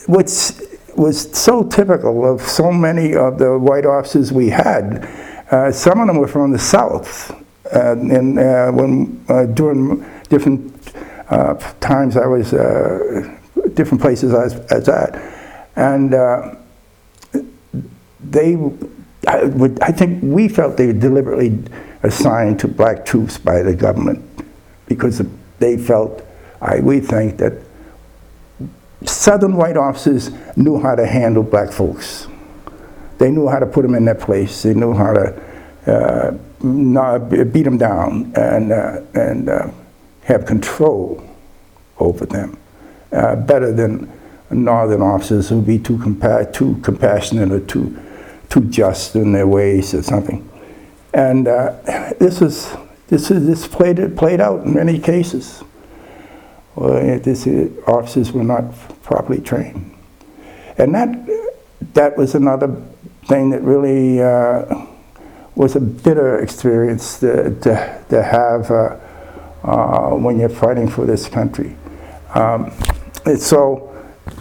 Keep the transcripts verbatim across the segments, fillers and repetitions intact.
what's was so typical of so many of the white officers we had, uh, some of them were from the South, uh, and uh, when uh, during different uh, times I was uh, different places I was, I was at, and uh, they, I, would, I think we felt they were deliberately assigned to black troops by the government because they felt, I we think that Southern white officers knew how to handle black folks. They knew how to put them in their place. They knew how to uh, not beat them down and, uh, and uh, have control over them, uh, better than Northern officers who would be too, compa too compassionate or too, too just in their ways or something. And uh, this, is, this, is, this played, played out in many cases. Well, this, uh, officers were not properly trained. And that, that was another thing that really uh, was a bitter experience to, to, to have uh, uh, when you're fighting for this country. Um, and so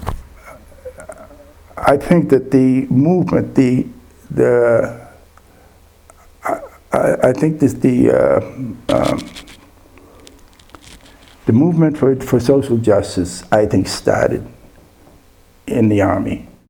I think that the movement, the, the I, I think this, the uh, um, The movement for, for social justice, I think, started in the Army.